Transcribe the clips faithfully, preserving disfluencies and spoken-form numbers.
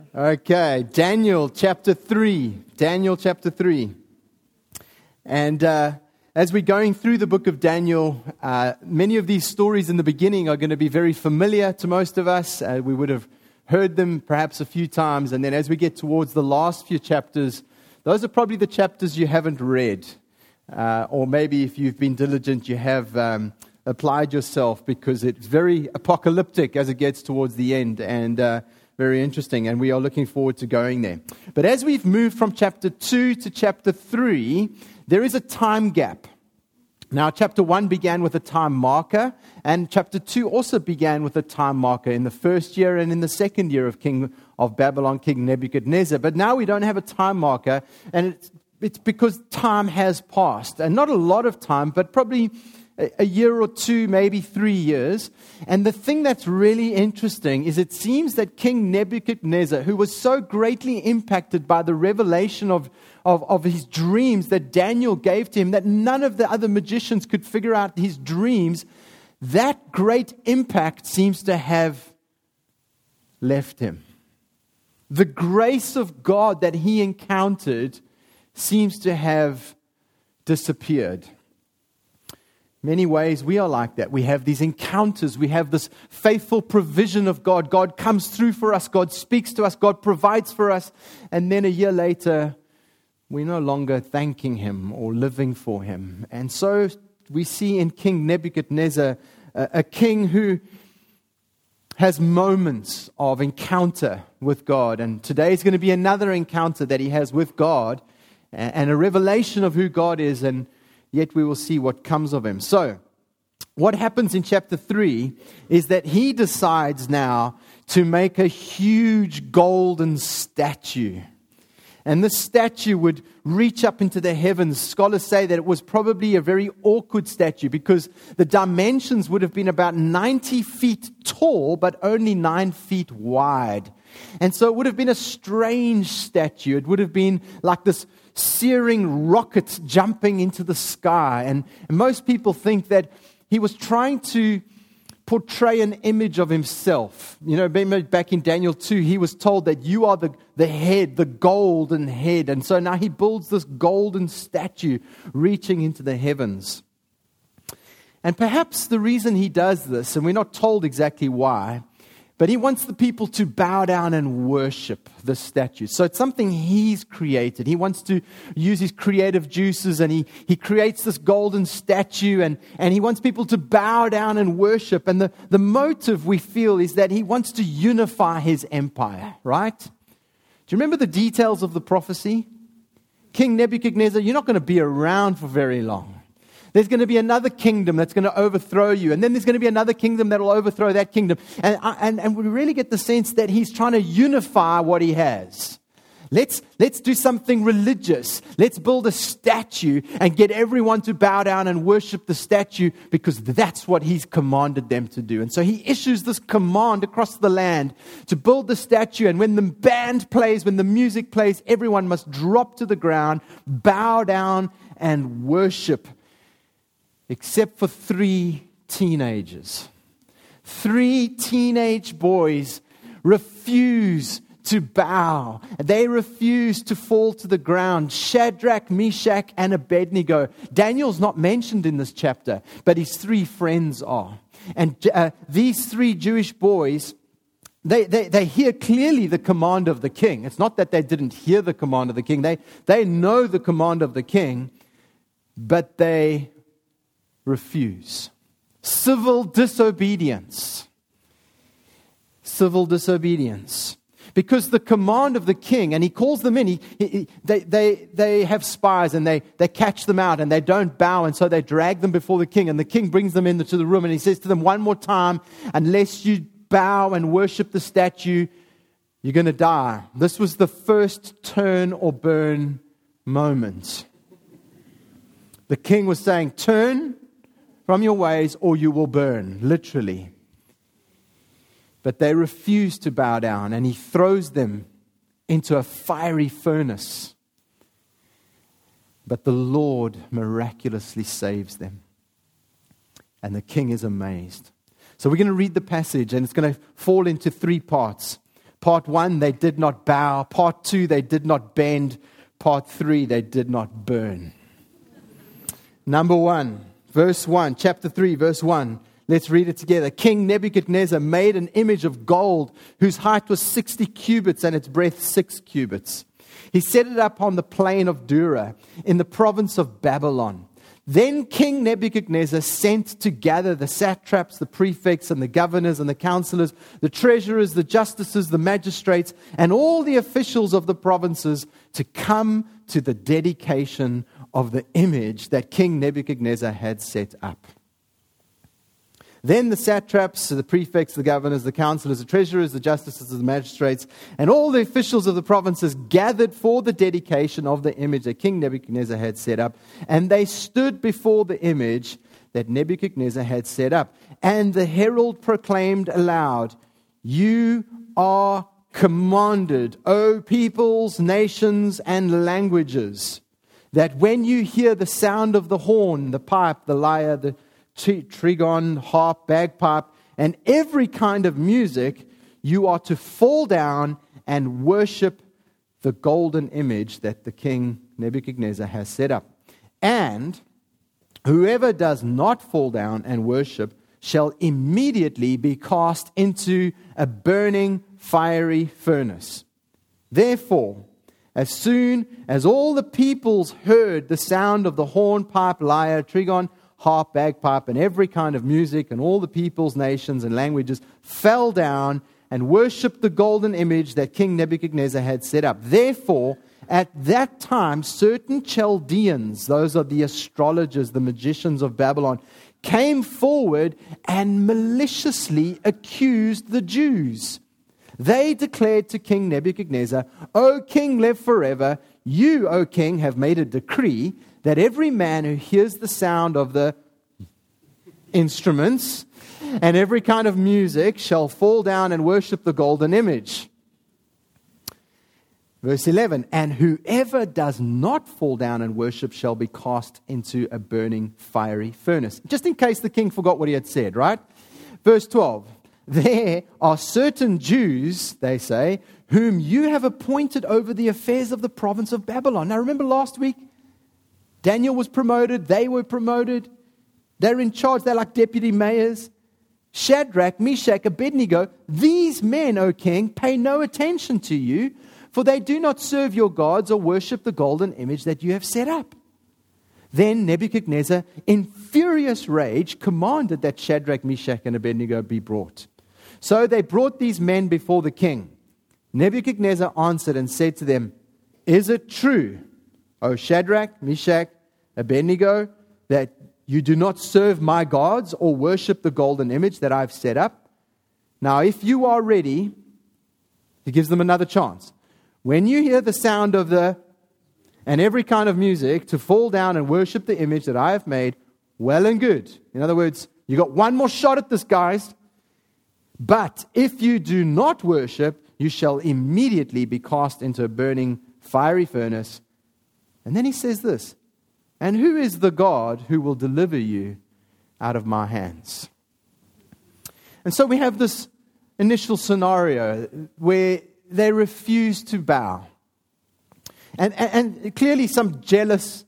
Okay, Daniel chapter three. Daniel chapter three. And uh, as we're going through the book of Daniel, uh, many of these stories in the beginning are going to be very familiar to most of us. Uh, we would have heard them perhaps a few times. And then as we get towards the last few chapters, those are probably the chapters you haven't read. Uh, or maybe if you've been diligent, you have um, applied yourself, because it's very apocalyptic as it gets towards the end. And uh, very interesting, and we are looking forward to going there. But as we've moved from chapter two to chapter three, there is a time gap. Now, chapter one began with a time marker, and chapter two also began with a time marker in the first year and in the second year of King of Babylon, King Nebuchadnezzar. But now we don't have a time marker, and it's, it's because time has passed. And not a lot of time, but probably a year or two, maybe three years. And the thing that's really interesting is it seems that King Nebuchadnezzar, who was so greatly impacted by the revelation of, of, of his dreams that Daniel gave to him, that none of the other magicians could figure out his dreams, that great impact seems to have left him. The grace of God that he encountered seems to have disappeared. Many ways we are like that. We have these encounters. We have this faithful provision of God. God comes through for us. God speaks to us. God provides for us. And then a year later, we're no longer thanking Him or living for Him. And so we see in King Nebuchadnezzar a, a king who has moments of encounter with God. And today is going to be another encounter that he has with God, and a revelation of who God is, and yet we will see what comes of him. So, what happens in chapter three is that he decides now to make a huge golden statue. And this statue would reach up into the heavens. Scholars say that it was probably a very awkward statue, because the dimensions would have been about ninety feet tall, but only nine feet wide. And so it would have been a strange statue. It would have been like this searing rocket jumping into the sky. And, and most people think that he was trying to portray an image of himself. You know, back in Daniel two, he was told that you are the, the head, the golden head. And so now he builds this golden statue reaching into the heavens. And perhaps the reason he does this, and we're not told exactly why, but he wants the people to bow down and worship the statue. So it's something he's created. He wants to use his creative juices, and he, he creates this golden statue, and, and he wants people to bow down and worship. And the, the motive, we feel, is that he wants to unify his empire, right? Do you remember the details of the prophecy? King Nebuchadnezzar, you're not going to be around for very long. There's going to be another kingdom that's going to overthrow you. And then there's going to be another kingdom that will overthrow that kingdom. And, and, and we really get the sense that he's trying to unify what he has. Let's, let's do something religious. Let's build a statue and get everyone to bow down and worship the statue, because that's what he's commanded them to do. And so he issues this command across the land to build the statue. And when the band plays, when the music plays, everyone must drop to the ground, bow down and worship. Except for three teenagers. Three teenage boys refuse to bow. They refuse to fall to the ground. Shadrach, Meshach, and Abednego. Daniel's not mentioned in this chapter, but his three friends are. And uh, these three Jewish boys, They, they they hear clearly the command of the king. It's not that they didn't hear the command of the king. They, they know the command of the king, but they refuse. Civil disobedience. Civil disobedience. Because the command of the king, and he calls them in, he, he, they, they, they have spies, and they, they catch them out, and they don't bow, and so they drag them before the king, and the king brings them into the room, and he says to them one more time, unless you bow and worship the statue, you're going to die. This was the first turn or burn moment. The king was saying, turn from your ways or you will burn, literally. But they refuse to bow down, and he throws them into a fiery furnace. But the Lord miraculously saves them. And the king is amazed. So we're going to read the passage, and it's going to fall into three parts. Part one, they did not bow. Part two, they did not bend. Part three, they did not burn. Number one, verse one, chapter three, verse one. Let's read it together. King Nebuchadnezzar made an image of gold whose height was sixty cubits and its breadth six cubits. He set it up on the plain of Dura in the province of Babylon. Then King Nebuchadnezzar sent to gather the satraps, the prefects, and the governors, and the counselors, the treasurers, the justices, the magistrates, and all the officials of the provinces to come to the dedication of the image that King Nebuchadnezzar had set up. Then the satraps, the prefects, the governors, the counselors, the treasurers, the justices, the magistrates, and all the officials of the provinces gathered for the dedication of the image that King Nebuchadnezzar had set up. And they stood before the image that Nebuchadnezzar had set up. And the herald proclaimed aloud, "You are commanded, O peoples, nations, and languages, that when you hear the sound of the horn, the pipe, the lyre, the trigon, harp, bagpipe, and every kind of music, you are to fall down and worship the golden image that the king Nebuchadnezzar has set up. And whoever does not fall down and worship shall immediately be cast into a burning fiery furnace. Therefore, as soon as all the peoples heard the sound of the horn, pipe, lyre, trigon, harp, bagpipe, and every kind of music, and all the peoples, nations, and languages fell down and worshipped the golden image that King Nebuchadnezzar had set up. Therefore, at that time, certain Chaldeans, those are the astrologers, the magicians of Babylon, came forward and maliciously accused the Jews. They declared to King Nebuchadnezzar, "O king, live forever. You, O king, have made a decree that every man who hears the sound of the instruments and every kind of music shall fall down and worship the golden image." Verse eleven, "And whoever does not fall down and worship shall be cast into a burning fiery furnace." Just in case the king forgot what he had said, right? Verse twelve, "There are certain Jews," they say, "whom you have appointed over the affairs of the province of Babylon." Now remember last week, Daniel was promoted, they were promoted, they're in charge, they're like deputy mayors. Shadrach, Meshach, Abednego, these men, O king, pay no attention to you, for they do not serve your gods or worship the golden image that you have set up. Then Nebuchadnezzar, in furious rage, commanded that Shadrach, Meshach, and Abednego be brought. So they brought these men before the king. Nebuchadnezzar answered and said to them, "Is it true, O Shadrach, Meshach, Abednego, that you do not serve my gods or worship the golden image that I've set up? Now, if you are ready," he gives them another chance, "when you hear the sound of the and every kind of music, to fall down and worship the image that I have made, well and good." In other words, you got one more shot at this, guys. "But if you do not worship, you shall immediately be cast into a burning fiery furnace." And then he says this, "And who is the God who will deliver you out of my hands?" And so we have this initial scenario where they refuse to bow. And, and, and clearly some jealous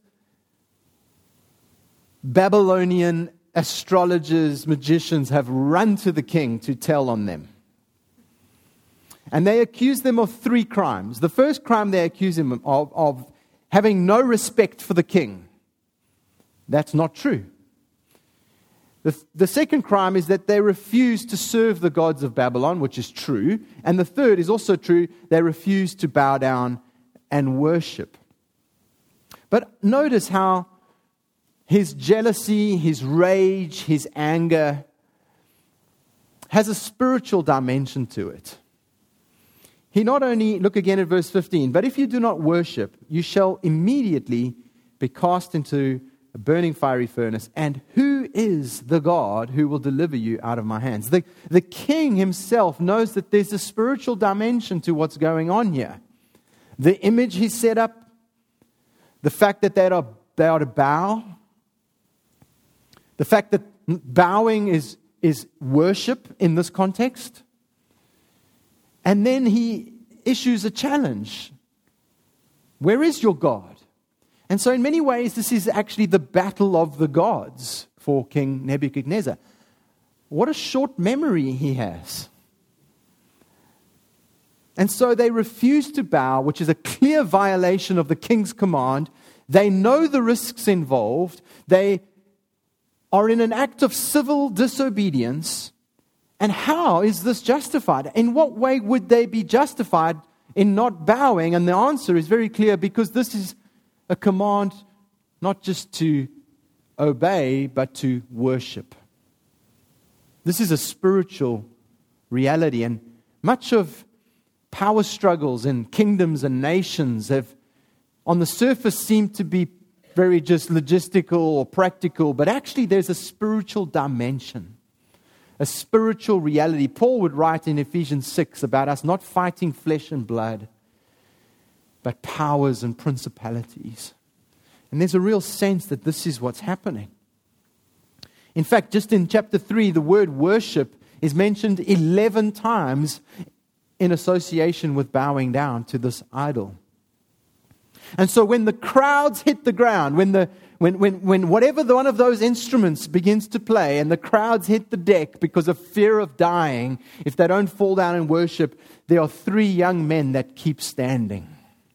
Babylonian astrologers, magicians have run to the king to tell on them. And they accuse them of three crimes. The first crime they accuse him of, of having no respect for the king. That's not true. The, the second crime is that they refuse to serve the gods of Babylon, which is true. And the third is also true. They refuse to bow down and worship. But notice how his jealousy, his rage, his anger has a spiritual dimension to it. He not only, look again at verse fifteen, "But if you do not worship, you shall immediately be cast into a burning fiery furnace. And who is the God who will deliver you out of my hands?" The, the king himself knows that there's a spiritual dimension to what's going on here. The image he set up, the fact that they are, they are to bow, the fact that bowing is, is worship in this context. And then he issues a challenge. Where is your God? And so in many ways, this is actually the battle of the gods for King Nebuchadnezzar. What a short memory he has. And so they refuse to bow, which is a clear violation of the king's command. They know the risks involved. They are in an act of civil disobedience. And how is this justified? In what way would they be justified in not bowing? And the answer is very clear, because this is a command not just to obey, but to worship. This is a spiritual reality, and much of power struggles in kingdoms and nations have, on the surface, seemed to be very just logistical or practical, but actually there's a spiritual dimension, a spiritual reality. Paul would write in Ephesians six about us not fighting flesh and blood, but powers and principalities. And there's a real sense that this is what's happening. In fact, just in chapter three, the word worship is mentioned eleven times in association with bowing down to this idol. And so when the crowds hit the ground, when the when when when whatever the, one of those instruments begins to play and the crowds hit the deck because of fear of dying, if they don't fall down and worship, there are three young men that keep standing.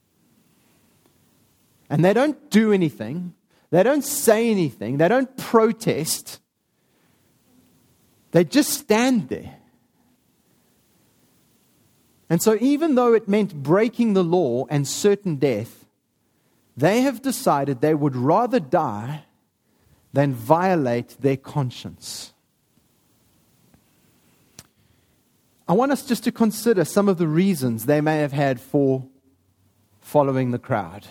And they don't do anything. They don't say anything. They don't protest. They just stand there. And so even though it meant breaking the law and certain death, they have decided they would rather die than violate their conscience. I want us just to consider some of the reasons they may have had for following the crowd.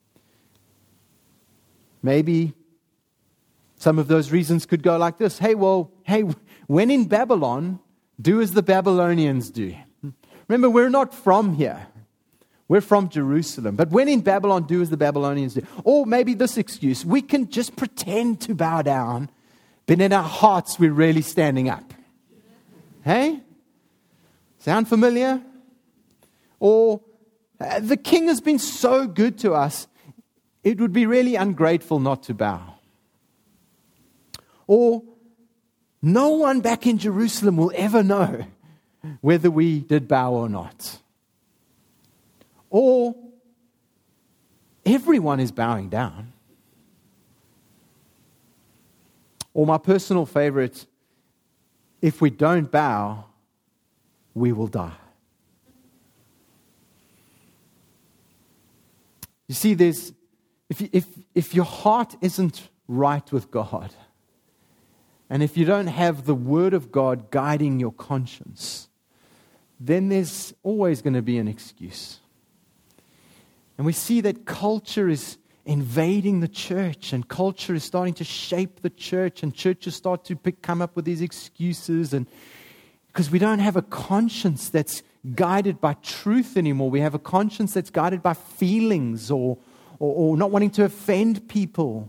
Maybe some of those reasons could go like this. Hey, well, hey, when in Babylon, do as the Babylonians do. Remember, we're not from here. We're from Jerusalem. But when in Babylon, do as the Babylonians do. Or maybe this excuse, we can just pretend to bow down, but in our hearts, we're really standing up. Hey? Sound familiar? Or uh, the king has been so good to us, it would be really ungrateful not to bow. Or no one back in Jerusalem will ever know whether we did bow or not. Or everyone is bowing down. Or my personal favorite, if we don't bow, we will die. You see, there's if if if your heart isn't right with God, and if you don't have the Word of God guiding your conscience, then there's always going to be an excuse. And we see that culture is invading the church, and culture is starting to shape the church, and churches start to pick, come up with these excuses, and because we don't have a conscience that's guided by truth anymore. We have a conscience that's guided by feelings or, or, or not wanting to offend people.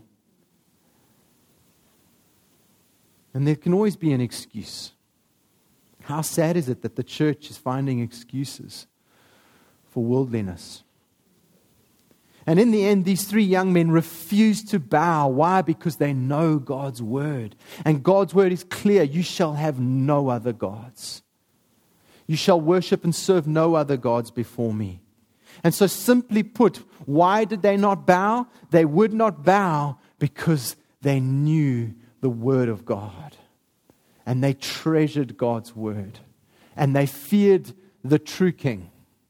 And there can always be an excuse. How sad is it that the church is finding excuses for worldliness? And in the end, these three young men refuse to bow. Why? Because they know God's word. And God's word is clear. You shall have no other gods. You shall worship and serve no other gods before me. And so simply put, why did they not bow? They would not bow because they knew the word of God. And they treasured God's word. And they feared the true king.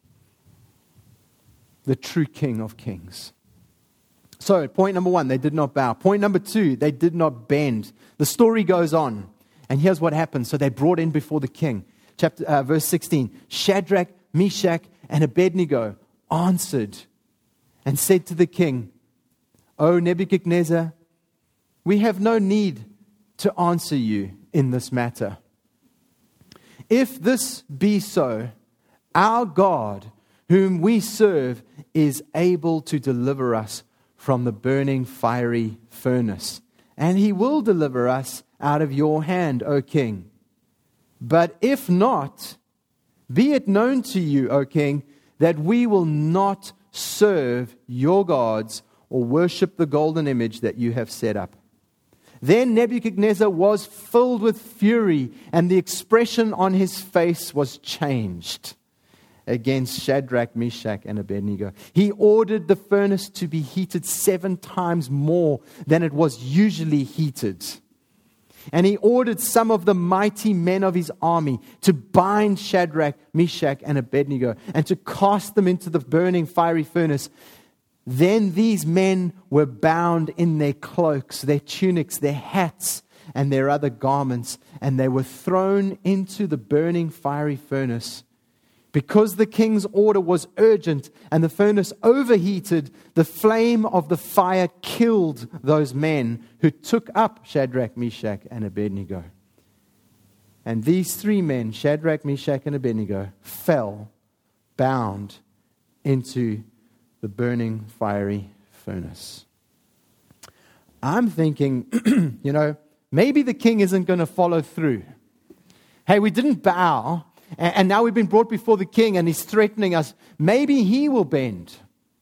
The true King of Kings. So, point number one, they did not bow. Point number two, they did not bend. The story goes on. And here's what happened. So they brought in before the king. Chapter, uh, verse sixteen. Shadrach, Meshach, and Abednego answered and said to the king, O Nebuchadnezzar, we have no need to answer you in this matter. If this be so, our God, whom we serve, is able to deliver us from the burning fiery furnace. And he will deliver us out of your hand, O king. But if not, Be it known to you, O king, that we will not serve your gods or worship the golden image that you have set up." Then Nebuchadnezzar was filled with fury, and the expression on his face was changed against Shadrach, Meshach, and Abednego. He ordered the furnace to be heated seven times more than it was usually heated. And he ordered some of the mighty men of his army to bind Shadrach, Meshach, and Abednego and to cast them into the burning fiery furnace. Then these men were bound in their cloaks, their tunics, their hats, and their other garments, and they were thrown into the burning fiery furnace. Because the king's order was urgent and the furnace overheated, the flame of the fire killed those men who took up Shadrach, Meshach, and Abednego. And these three men, Shadrach, Meshach, and Abednego, fell bound into the burning fiery furnace. I'm thinking, you know, maybe the king isn't going to follow through. Hey, we didn't bow, and now we've been brought before the king, and he's threatening us. Maybe he will bend.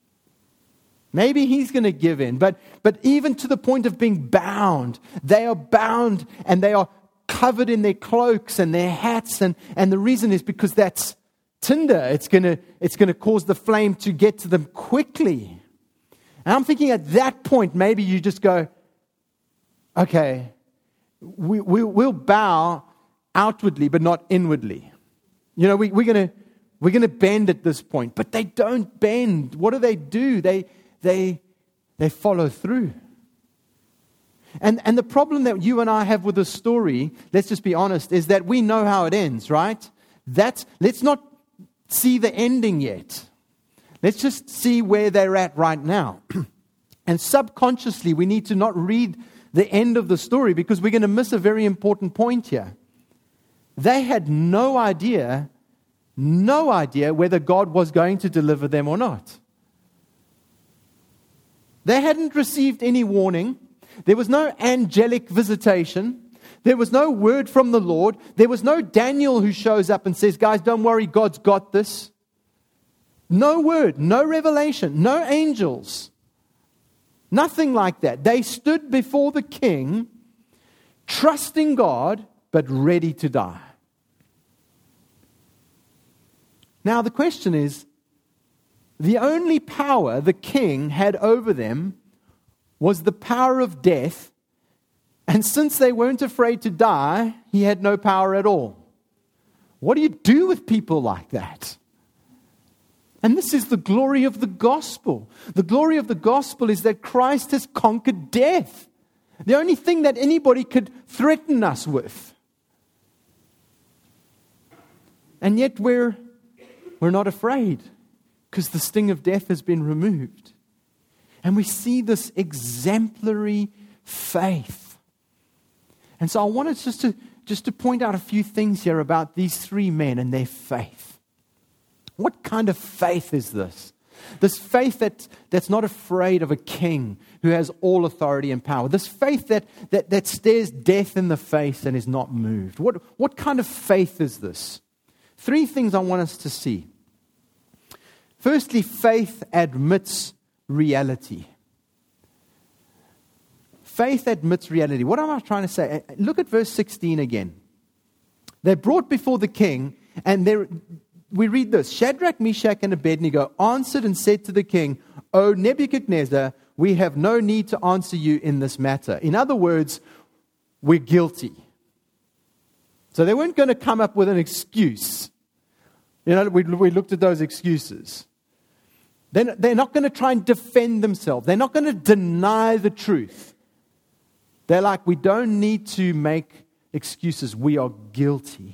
Maybe he's going to give in. But, but even to the point of being bound, they are bound, and they are covered in their cloaks and their hats, and, and the reason is because that's tinder. It's going to it's going to cause the flame to get to them quickly. And I'm thinking at that point, maybe you just go, okay, we, we, we'll bow outwardly, but not inwardly. You know, we, we're going to we're going to bend at this point, but they don't bend. What do they do? They they they follow through. And and the problem that you and I have with this story, let's just be honest, is that we know how it ends, right? That's let's not see the ending yet. Let's just see where they're at right now. And subconsciously, we need to not read the end of the story because we're going to miss a very important point here. They had no idea, no idea whether God was going to deliver them or not. They hadn't received any warning. There was no angelic visitation. There was no word from the Lord. There was no Daniel who shows up and says, guys, don't worry, God's got this. No word, no revelation, no angels. Nothing like that. They stood before the king, trusting God, but ready to die. Now the question is, the only power the king had over them was the power of death. And since they weren't afraid to die, he had no power at all. What do you do with people like that? And this is the glory of the gospel. The glory of the gospel is that Christ has conquered death. The only thing that anybody could threaten us with. And yet we're, we're not afraid because the sting of death has been removed. And we see this exemplary faith. And so I wanted just to, just to point out a few things here about these three men and their faith. What kind of faith is this? This faith that, that's not afraid of a king who has all authority and power. This faith that, that, that stares death in the face and is not moved. What, what kind of faith is this? Three things I want us to see. Firstly, faith admits reality. Faith admits reality. What am I trying to say? Look at verse sixteen again. They're brought before the king, and they're, we read this. Shadrach, Meshach, and Abednego answered and said to the king, O Nebuchadnezzar, we have no need to answer you in this matter. In other words, we're guilty. So they weren't going to come up with an excuse. You know, we, we looked at those excuses. They're, they're not going to try and defend themselves. They're not going to deny the truth. They're like, we don't need to make excuses. We are guilty.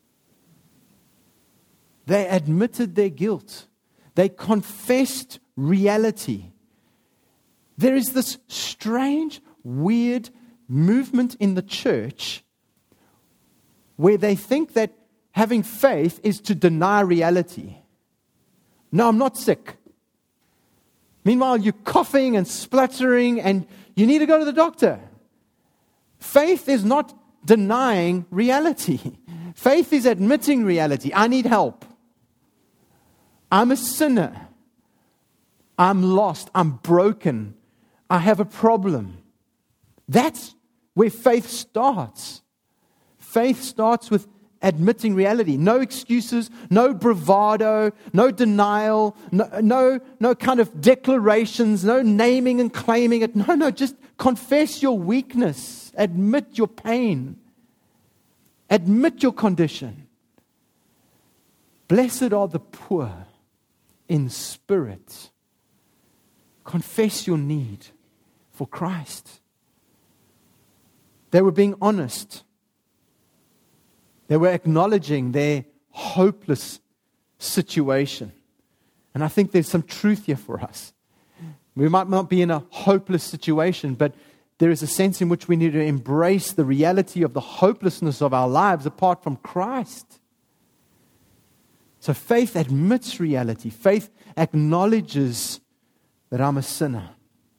They admitted their guilt. They confessed reality. There is this strange, weird movement in the church where they think that having faith is to deny reality. No, I'm not sick. Meanwhile, you're coughing and spluttering and you need to go to the doctor. Faith is not denying reality. Faith is admitting reality. I need help. I'm a sinner. I'm lost. I'm broken. I have a problem. That's where faith starts. Faith starts with admitting reality. No excuses, no bravado, no denial, no, no, no kind of declarations, no naming and claiming it. No, no, just confess your weakness. Admit your pain. Admit your condition. Blessed are the poor in spirit. Confess your need for Christ. They were being honest. They were acknowledging their hopeless situation. And I think there's some truth here for us. We might not be in a hopeless situation, but there is a sense in which we need to embrace the reality of the hopelessness of our lives apart from Christ. So faith admits reality. Faith acknowledges that I'm a sinner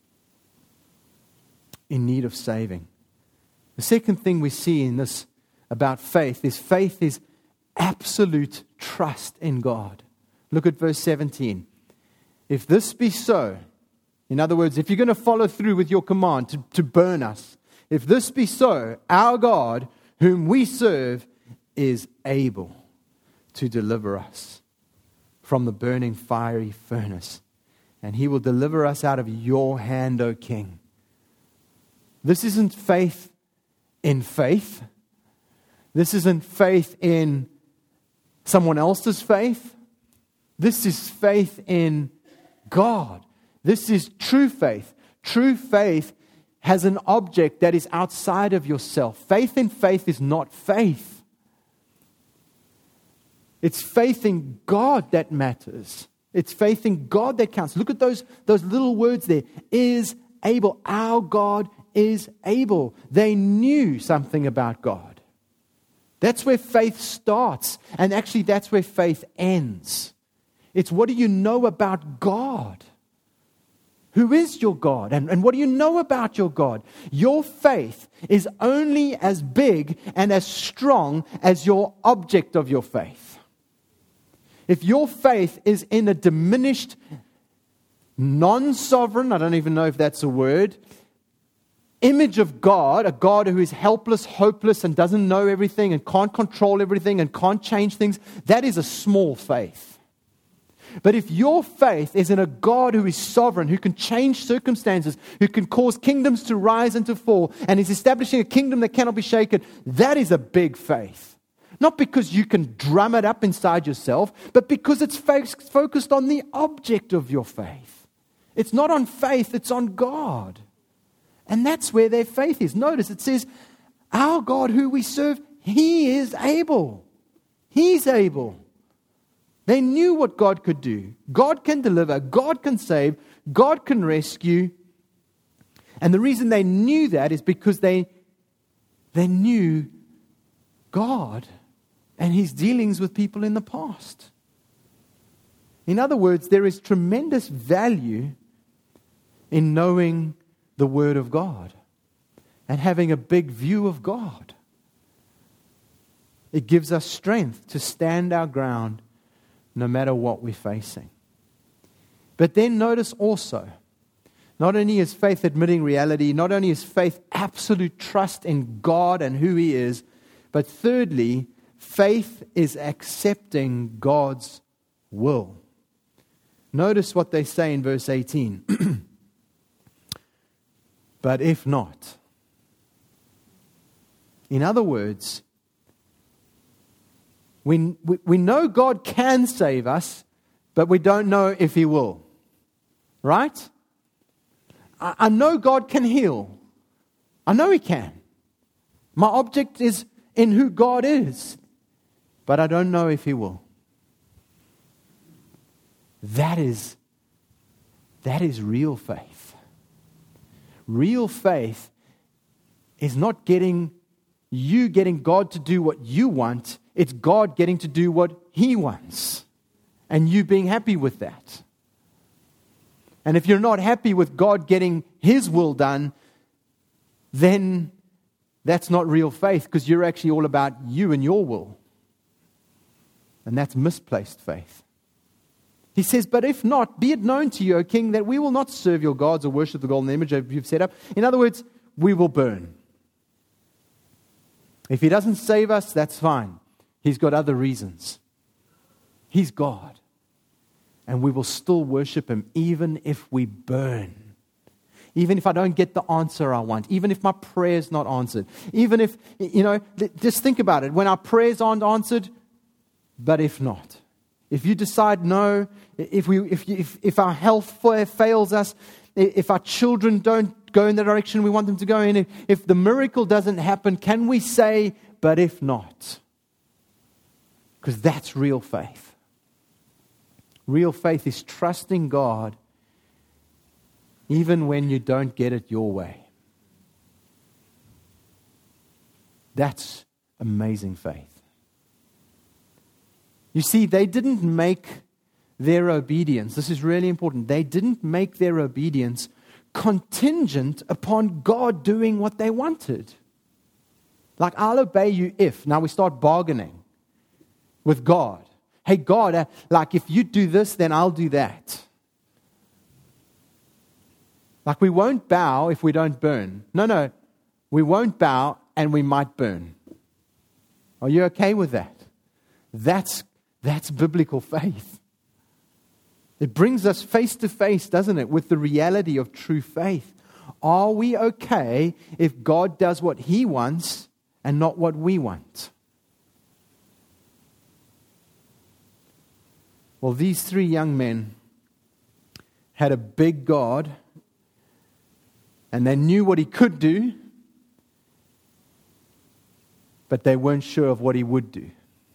in need of saving. The second thing we see in this about faith is faith is absolute trust in God. Look at verse seventeen. If this be so, in other words, if you're going to follow through with your command to, to burn us, if this be so, our God, whom we serve, is able to deliver us from the burning fiery furnace, and He will deliver us out of your hand, O King. This isn't faith in faith. This isn't faith in someone else's faith. This is faith in God. This is true faith. True faith has an object that is outside of yourself. Faith in faith is not faith. It's faith in God that matters. It's faith in God that counts. Look at those, those little words there. Is able. Our God is able. They knew something about God. That's where faith starts. And actually that's where faith ends. It's what do you know about God? Who is your God? And, and what do you know about your God? Your faith is only as big and as strong as your object of your faith. If your faith is in a diminished, non-sovereign, I don't even know if that's a word, image of God, a God who is helpless, hopeless, and doesn't know everything, and can't control everything, and can't change things, that is a small faith. But if your faith is in a God who is sovereign, who can change circumstances, who can cause kingdoms to rise and to fall, and is establishing a kingdom that cannot be shaken, that is a big faith. Not because you can drum it up inside yourself, but because it's focused on the object of your faith. It's not on faith, it's on God. And that's where their faith is. Notice it says, our God who we serve, He is able. He's able. They knew what God could do. God can deliver. God can save. God can rescue. And the reason they knew that is because they, they knew God and His dealings with people in the past. In other words, there is tremendous value in knowing the Word of God and having a big view of God. It gives us strength to stand our ground no matter what we're facing. But then notice also, not only is faith admitting reality, not only is faith absolute trust in God and who He is, but thirdly, faith is accepting God's will. Notice what they say in verse eighteen. But if not. In other words, we, we, we know God can save us, but we don't know if He will. Right? I, I know God can heal. I know He can. My object is in who God is, but I don't know if He will. That is, that is real faith. Real faith is not getting you getting God to do what you want. It's God getting to do what He wants. And you being happy with that. And if you're not happy with God getting His will done, then that's not real faith, because you're actually all about you and your will. And that's misplaced faith. He says, but if not, be it known to you, O king, that we will not serve your gods or worship the golden image that you've set up. In other words, we will burn. If he doesn't save us, that's fine. He's got other reasons. He's God. And we will still worship him even if we burn. Even if I don't get the answer I want. Even if my prayer's not answered. Even if, you know, just think about it. When our prayers aren't answered, but if not. If you decide no, if we, if, if, if our health fails us, if our children don't go in the direction we want them to go in, if, if the miracle doesn't happen, can we say, but if not? Because that's real faith. Real faith is trusting God even when you don't get it your way. That's amazing faith. You see, they didn't make their obedience, this is really important, they didn't make their obedience contingent upon God doing what they wanted. Like, I'll obey you if. Now we start bargaining with God. Hey, God, uh, like if you do this, then I'll do that. Like, we won't bow if we don't burn. No, no, we won't bow and we might burn. Are you okay with that? That's That's biblical faith. It brings us face to face, doesn't it, with the reality of true faith. Are we okay if God does what he wants and not what we want? Well, these three young men had a big God, and they knew what he could do, but they weren't sure of what he would do.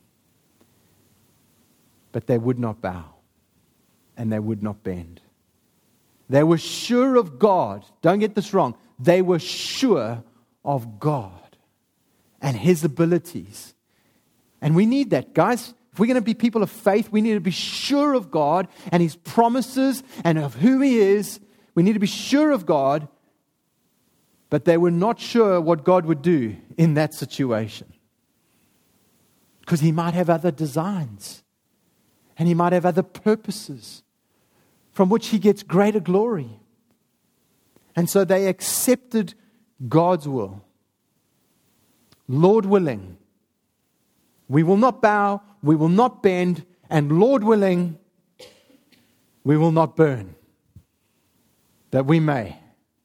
But they would not bow, and they would not bend. They were sure of God. Don't get this wrong. They were sure of God and his abilities. And we need that, guys. If we're going to be people of faith, we need to be sure of God and his promises and of who he is. We need to be sure of God, but they were not sure what God would do in that situation. Because he might have other designs. And he might have other purposes from which he gets greater glory. And so they accepted God's will. Lord willing, we will not bow, we will not bend, and Lord willing, we will not burn, that we may.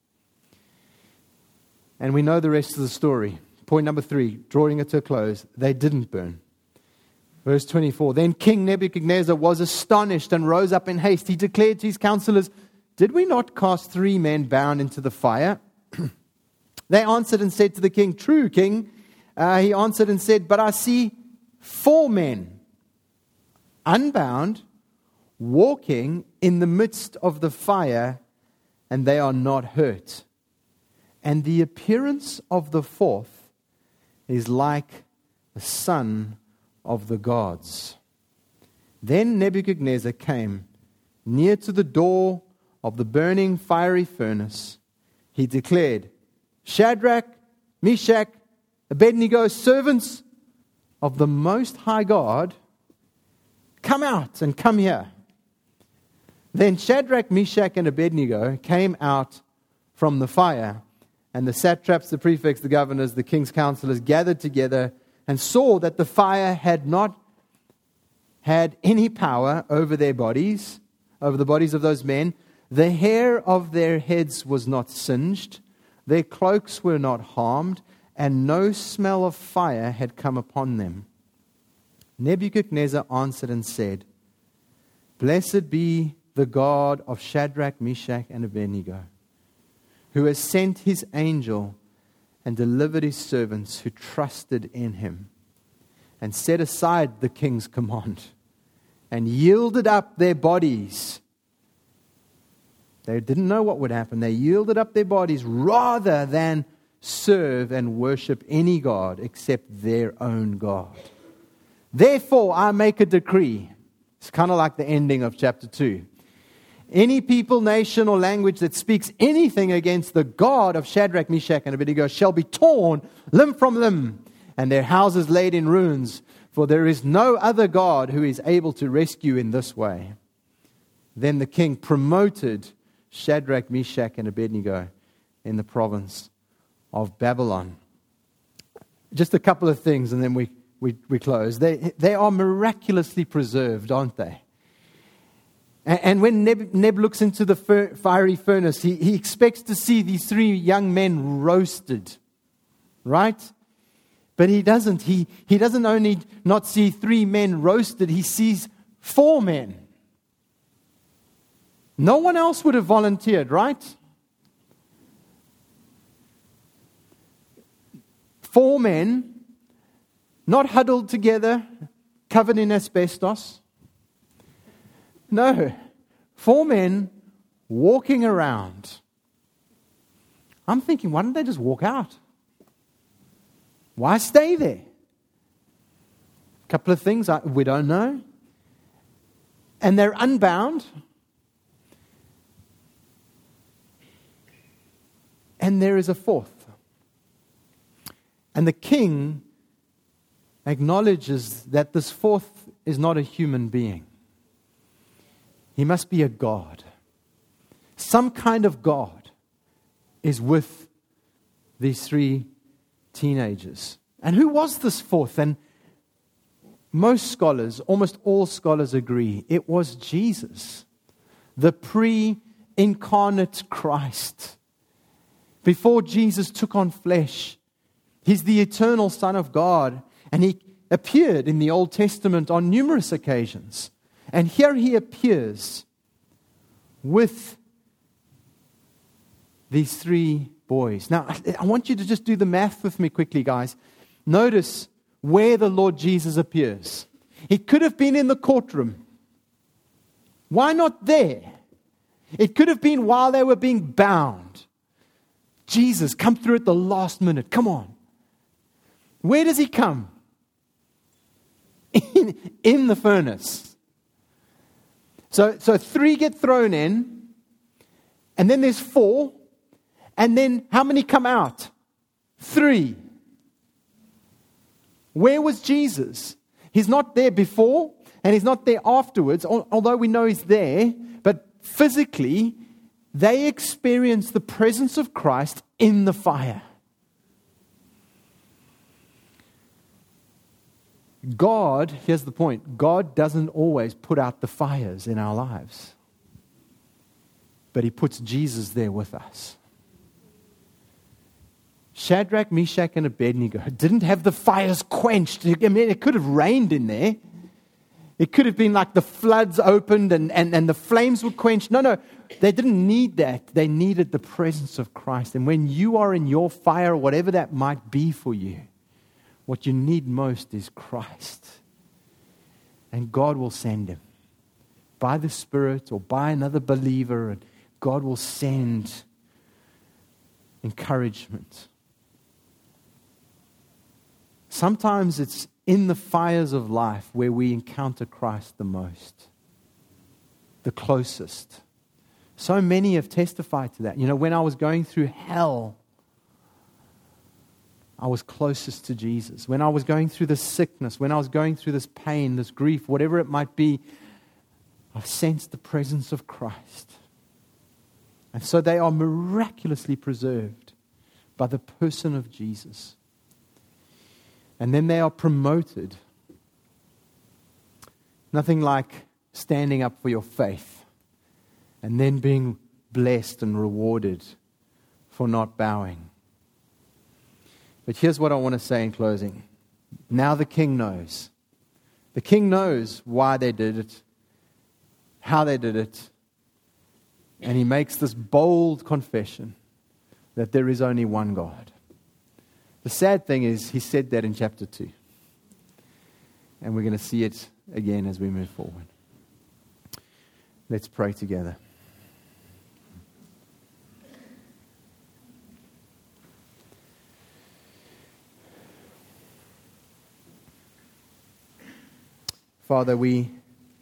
And we know the rest of the story. Point number three, drawing it to a close, they didn't burn. Verse twenty-four, then King Nebuchadnezzar was astonished and rose up in haste. He declared to his counselors, did we not cast three men bound into the fire? They answered and said to the king, true, king. Uh, he answered and said, but I see four men unbound, walking in the midst of the fire, and they are not hurt. And the appearance of the fourth is like the son of the gods. Then Nebuchadnezzar came near to the door of the burning fiery furnace. He declared, Shadrach, Meshach, Abednego, servants of the Most High God, come out and come here. Then Shadrach, Meshach, and Abednego came out from the fire, and the satraps, the prefects, the governors, the king's counselors gathered together and saw that the fire had not had any power over their bodies, over the bodies of those men. The hair of their heads was not singed, their cloaks were not harmed, and no smell of fire had come upon them. Nebuchadnezzar answered and said, Blessed be the God of Shadrach, Meshach, and Abednego, who has sent his angel and delivered his servants who trusted in him, and set aside the king's command, and yielded up their bodies. They didn't know what would happen. They yielded up their bodies rather than serve and worship any god except their own God. Therefore, I make a decree. It's kind of like the ending of chapter two. Any people, nation, or language that speaks anything against the God of Shadrach, Meshach, and Abednego shall be torn limb from limb, and their houses laid in ruins. for there is no other God who is able to rescue in this way." Then the king promoted Shadrach, Meshach, and Abednego in the province of Babylon. Just a couple of things, and then we, we, we close. They, they are miraculously preserved, aren't they? And, and when Neb, Neb looks into the fir, fiery furnace, he, he expects to see these three young men roasted, right? But he doesn't. He, he doesn't only not see three men roasted, he sees four men. No one else would have volunteered, right? Four men, not huddled together, covered in asbestos. No, four men walking around. I'm thinking, why don't they just walk out? Why stay there? A couple of things I, we don't know. And they're unbound. And there is a fourth. And the king acknowledges that this fourth is not a human being. He must be a god. Some kind of god is with these three teenagers. And who was this fourth? And most scholars, almost all scholars agree, it was Jesus, the pre-incarnate Christ. Before Jesus took on flesh, He's the eternal Son of God, and He appeared in the Old Testament on numerous occasions. And here He appears with these three boys. Now, I want you to just do the math with me quickly, guys. Notice where the Lord Jesus appears. He could have been in the courtroom. Why not there? It could have been while they were being bound. Jesus, come through at the last minute. Come on. Where does He come? In, in the furnace. So, so three get thrown in, and then there's four, and then how many come out? Three. Where was Jesus? He's not there before, and He's not there afterwards, although we know He's there, but physically, they experience the presence of Christ in the fire. God, here's the point, God doesn't always put out the fires in our lives. But He puts Jesus there with us. Shadrach, Meshach, and Abednego didn't have the fires quenched. I mean, it could have rained in there. It could have been like the floods opened and, and, and the flames were quenched. No, no, they didn't need that. They needed the presence of Christ. And when you are in your fire, whatever that might be for you, what you need most is Christ. And God will send Him by the Spirit or by another believer. And God will send encouragement. Sometimes it's in the fires of life where we encounter Christ the most, the closest. So many have testified to that. You know, when I was going through hell, I was closest to Jesus. When I was going through this sickness, when I was going through this pain, this grief, whatever it might be, I've sensed the presence of Christ. And so they are miraculously preserved by the person of Jesus. And then they are promoted. Nothing like standing up for your faith and then being blessed and rewarded for not bowing. But here's what I want to say in closing. Now the king knows. The king knows why they did it, how they did it, and he makes this bold confession that there is only one God. The sad thing is, he said that in chapter two. And we're going to see it again as we move forward. Let's pray together. Father, we,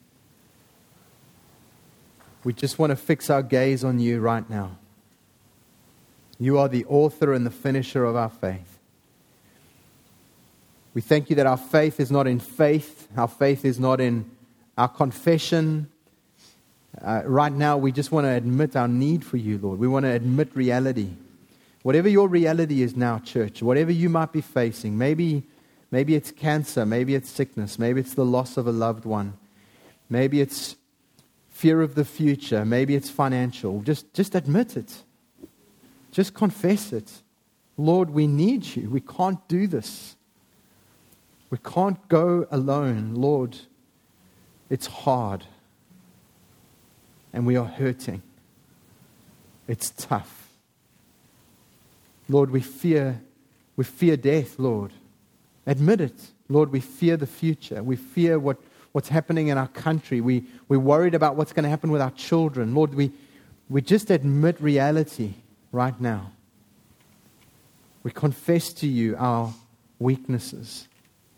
we just want to fix our gaze on you right now. You are the author and the finisher of our faith. We thank you that our faith is not in faith. Our faith is not in our confession. Uh, right now, we just want to admit our need for you, Lord. We want to admit reality. Whatever your reality is now, church, whatever you might be facing, maybe, maybe it's cancer, maybe it's sickness, maybe it's the loss of a loved one, maybe it's fear of the future, maybe it's financial. Just, just admit it. Just confess it. Lord, we need you. We can't do this. We can't go alone. Lord, it's hard. And we are hurting. It's tough. Lord, we fear, we fear death, Lord. Admit it. Lord, we fear the future. We fear what, what's happening in our country. We, we're worried about what's going to happen with our children. Lord, we, we just admit reality right now. We confess to you our weaknesses.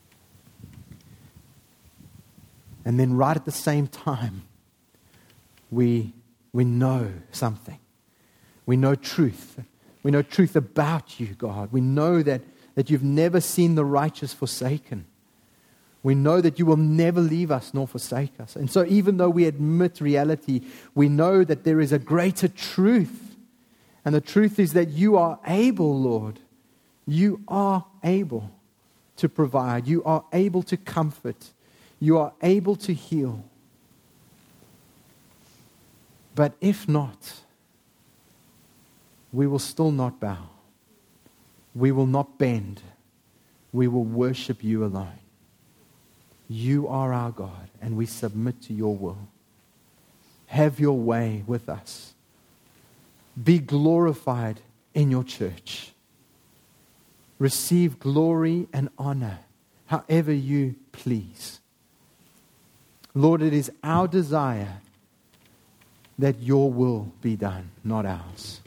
And then right at the same time, we, we know something. We know truth. We know truth about you, God. We know that, that you've never seen the righteous forsaken. We know that you will never leave us nor forsake us. And so even though we admit reality, we know that there is a greater truth. And the truth is that you are able, Lord. You are able to provide. You are able to comfort. You are able to heal. But if not, we will still not bow. We will not bend. We will worship you alone. You are our God, and we submit to your will. Have your way with us. Be glorified in your church. Receive glory and honor however you please. Lord, it is our desire that your will be done, not ours.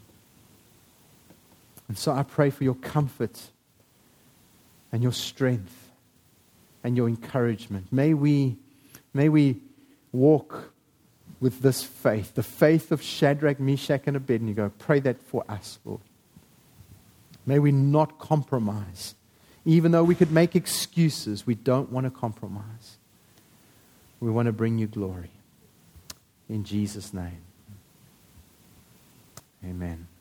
And so I pray for your comfort and your strength and your encouragement. May we, may we walk with this faith, the faith of Shadrach, Meshach, and Abednego. Pray that for us, Lord. May we not compromise. Even though we could make excuses, we don't want to compromise. We want to bring you glory. In Jesus' name. Amen.